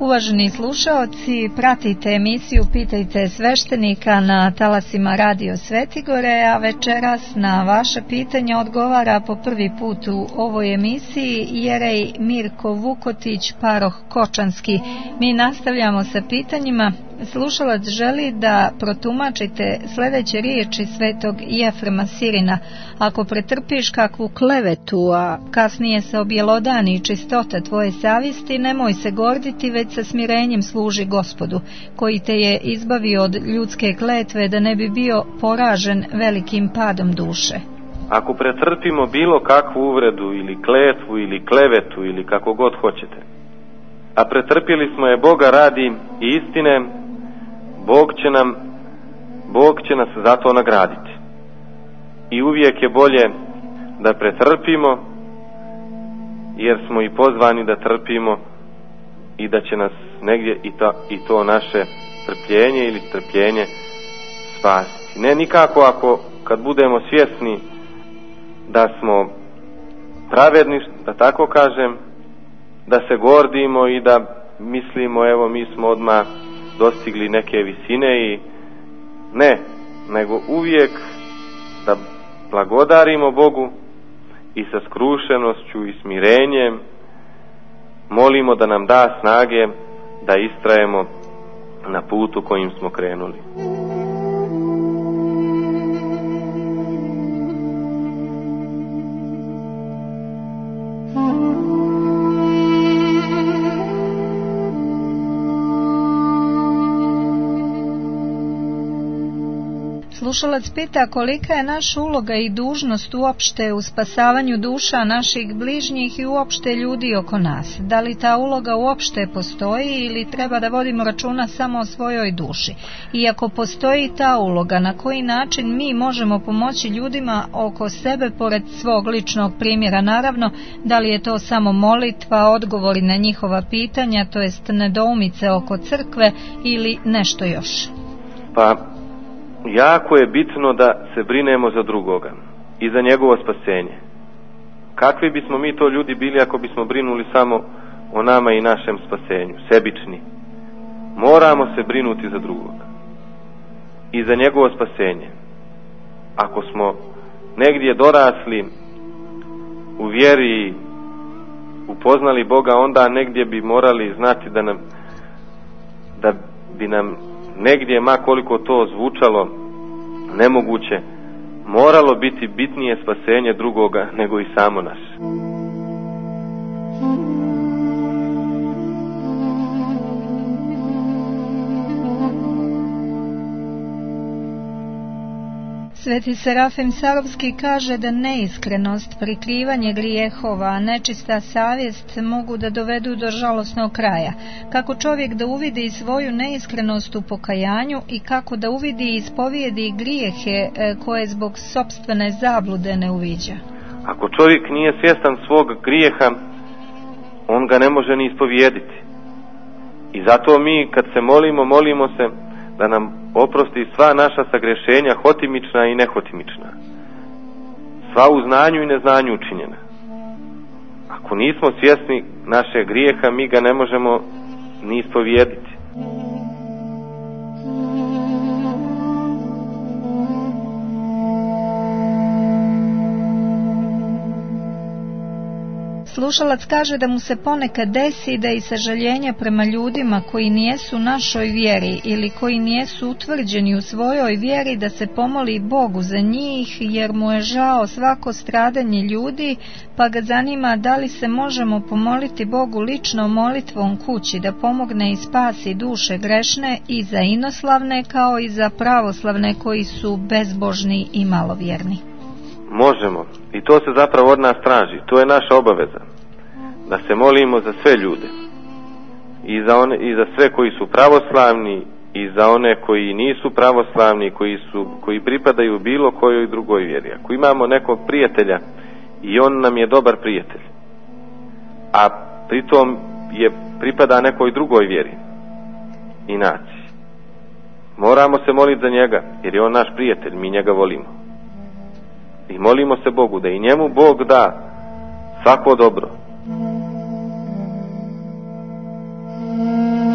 uvaženi slušaoci, pratite emisiju Pitajte sveštenika na talasima Radio Svetigore, a večeras na vaše pitanja odgovara po prvi put u ovoj emisiji jerej Mirko Vukotić, paroh Kočanski. Mi nastavljamo sa pitanjima. Slušalac želi da protumačite sljedeće riječi svetog Jefrema Sirina. Ako pretrpiš kakvu klevetu, a kasnije se objelodani čistota tvoje savjesti, nemoj se gorditi, već sa smirenjem služi Gospodu, koji te je izbavio od ljudske kletve, da ne bi bio poražen velikim padom duše. Ako pretrpimo bilo kakvu uvredu ili kletvu ili klevetu ili kako god hoćete, a pretrpjeli smo je Boga radi i istine, Bog će nas za to nagraditi. I uvijek je bolje da pretrpimo, jer smo i pozvani da trpimo i da će nas negdje i to naše trpljenje ili strpljenje spasiti. Ne nikako kad budemo svjesni da smo pravedni, da tako kažem, da se gordimo i da mislimo evo mi smo odmah dostigli neke visine i ne, nego uvijek da blagodarimo Bogu i sa skrušenošću i smirenjem molimo da nam da snage da istrajemo na putu kojim smo krenuli. Slušalac pita kolika je naša uloga i dužnost uopšte u spasavanju duša naših bližnjih i uopšte ljudi oko nas. Da li ta uloga uopšte postoji ili treba da vodimo računa samo o svojoj duši? I ako postoji ta uloga, na koji način mi možemo pomoći ljudima oko sebe pored svog ličnog primjera? Naravno, da li je to samo molitva, odgovori na njihova pitanja, to jest nedoumice oko crkve ili nešto još? Pa jako je bitno da se brinemo za drugoga i za njegovo spasenje. Kakvi bismo mi to ljudi bili ako bismo brinuli samo o nama i našem spasenju, sebični? Moramo se brinuti za drugoga i za njegovo spasenje. Ako smo negdje dorasli u vjeri, upoznali Boga, onda negdje bi morali znati da bi nam negdje, ma koliko to zvučalo nemoguće, moralo biti bitnije spasenje drugoga nego i samo naše. Sveti Serafim Sarovski kaže da neiskrenost, prikrivanje grijehova, nečista savjest mogu da dovedu do žalosnog kraja. Kako čovjek da uvidi svoju neiskrenost u pokajanju i kako da uvidi i ispovijedi grijehe koje zbog sopstvene zablude ne uviđa? Ako čovjek nije svjestan svog grijeha, on ga ne može ni ispovijediti. I zato mi kad se molimo se da nam oprosti sva naša sagrešenja, hotimična i nehotimična, sva u znanju i neznanju učinjena. Ako nismo svjesni naše grijeha, mi ga ne možemo ni ispovijediti. Slušalac kaže da mu se ponekad desi da i sažaljenja prema ljudima koji nijesu našoj vjeri ili koji nijesu utvrđeni u svojoj vjeri, da se pomoli Bogu za njih jer mu je žao svako stradanje ljudi, pa ga zanima da li se možemo pomoliti Bogu lično molitvom kući da pomogne i spasi duše grešne i za inoslavne kao i za pravoslavne koji su bezbožni i malovjerni. Možemo. I to se zapravo od nas traži. To je naša obaveza. Da se molimo za sve ljude. I za sve koji su pravoslavni i za one koji nisu pravoslavni, koji pripadaju bilo kojoj drugoj vjeri. Ako imamo nekog prijatelja i on nam je dobar prijatelj, a pritom pripada nekoj drugoj vjeri i naciji, moramo se moliti za njega, jer je on naš prijatelj, mi njega volimo. I molimo se Bogu da i njemu Bog da svako dobro.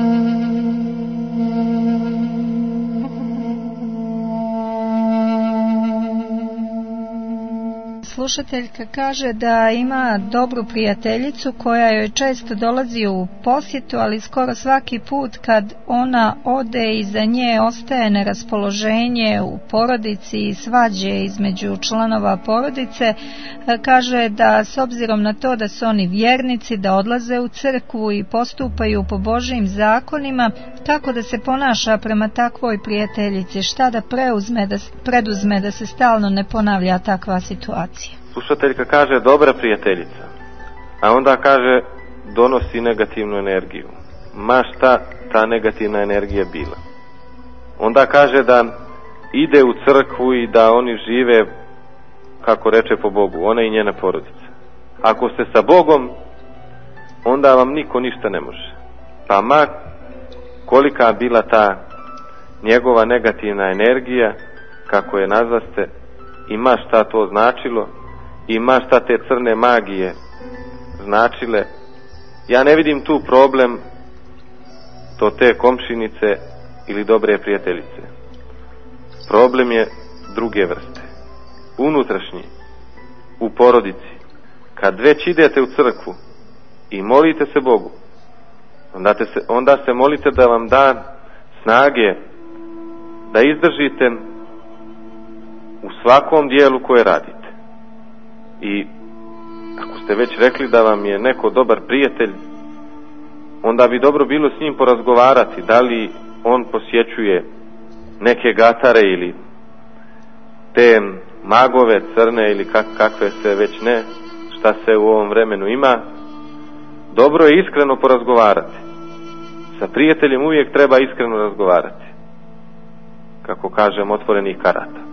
slušateljka kaže da ima dobru prijateljicu koja joj često dolazi u posjetu, ali skoro svaki put kad ona ode iza nje ostaje neraspoloženje u porodici i svađe između članova porodice. Kaže da s obzirom na to da su oni vjernici, da odlaze u crkvu i postupaju po Božjim zakonima, kako da se ponaša prema takvoj prijateljici, šta da preduzme da se stalno ne ponavlja takva situacija. Slušateljka kaže dobra prijateljica, a onda kaže donosi negativnu energiju. Ma šta ta negativna energija bila. Onda kaže da ide u crkvu i da oni žive, kako reče, po Bogu, ona i njena porodica. Ako ste sa Bogom, onda vam niko ništa ne može. Pa ma kolika bila ta njegova negativna energija, kako je nazvaste, i ma šta to značilo, i ma šta te crne magije značile, ja ne vidim tu problem to te komšinice ili dobre prijateljice. Problem je druge vrste, unutrašnji, u porodici. Kad već idete u crkvu i molite se Bogu, onda se molite da vam da snage da izdržite u svakom dijelu koje radite. I ako ste već rekli da vam je neko dobar prijatelj, onda bi dobro bilo s njim porazgovarati, da li on posjećuje neke gatare ili te magove crne ili kakve se već ne, šta se u ovom vremenu ima. Dobro je iskreno porazgovarati. Sa prijateljem uvijek treba iskreno razgovarati, kako kažem, otvorenih karata.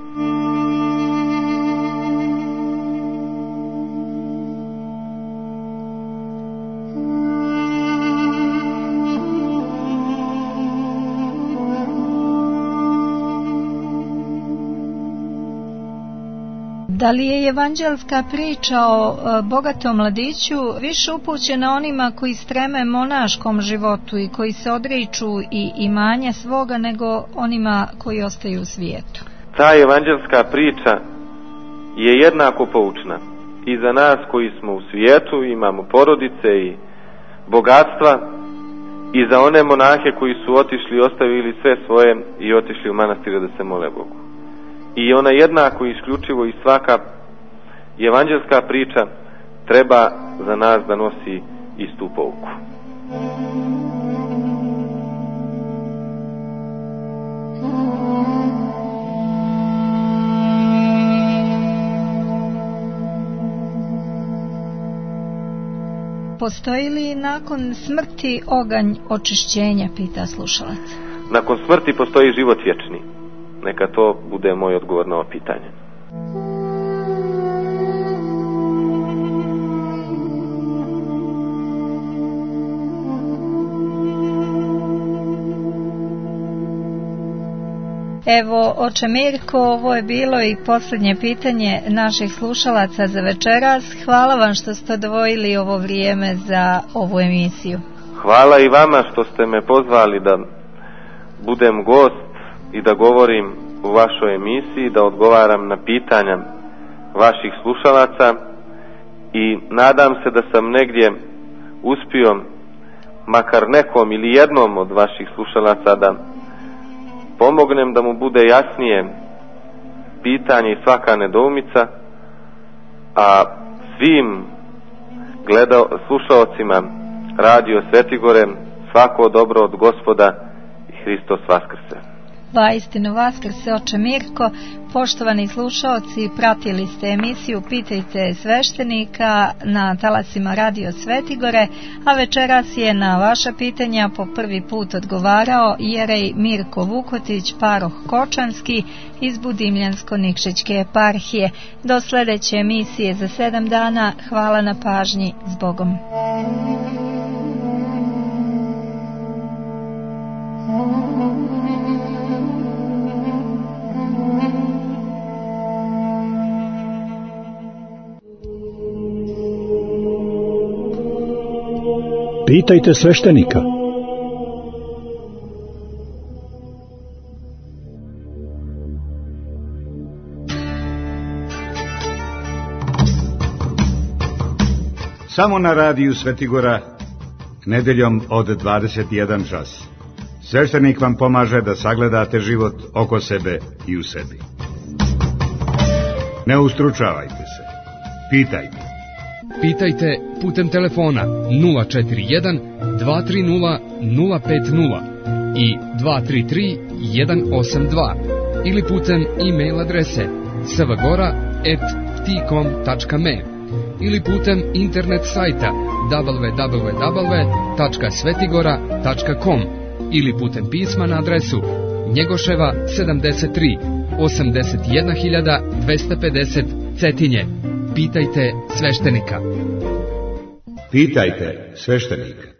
Da li je evanđelska priča o bogatom mladiću više upućena onima koji streme monaškom životu i koji se odriču i imanja svoga, nego onima koji ostaju u svijetu? Ta evanđelska priča je jednako poučna i za nas koji smo u svijetu, imamo porodice i bogatstva, i za one monahe koji su otišli, ostavili sve svoje i otišli u manastire da se mole Bogu. I ona jednako, isključivo i svaka evanđelska priča treba za nas da nosi istu pouku. Postoji li nakon smrti oganj očišćenja, pita slušalac. Nakon smrti postoji život vječni. Neka to bude moj odgovor na ovo pitanje. Evo, oče Mirko, ovo je bilo i posljednje pitanje naših slušalaca za večeras. Hvala vam što ste odvojili ovo vrijeme za ovu emisiju. Hvala i vama što ste me pozvali da budem gost i da govorim u vašoj emisiji, da odgovaram na pitanja vaših slušalaca, i nadam se da sam negdje uspio makar nekom ili jednom od vaših slušalaca da pomognem da mu bude jasnije pitanje i svaka nedoumica, a svim slušaocima Radio Svetigore svako dobro od Gospoda i Hristos Vaskrse. Vaistinu Vaskrse, oče Mirko. Poštovani slušaoci, pratili ste emisiju Pitajte sveštenika na talasima Radio Svetigore, a večeras je na vaša pitanja po prvi put odgovarao jerej Mirko Vukotić, paroh Kočanski iz Budimljansko-Nikšićke eparhije. Do sljedeće emisije za 7 dana. Hvala na pažnji. S Bogom. Pitajte sveštenika. Samo na radiju Svetigora, nedeljom od 21 čas. Sveštenik vam pomaže da sagledate život oko sebe i u sebi. Ne ustručavajte se. Pitajte. Pitajte putem telefona 041 230 050 i 233 182 ili putem e-mail adrese svgora@tcom.me ili putem internet sajta www.svetigora.com ili putem pisma na adresu Njegoševa 73 81250 Cetinje. Pitajte sveštenika. Pitajte sveštenika.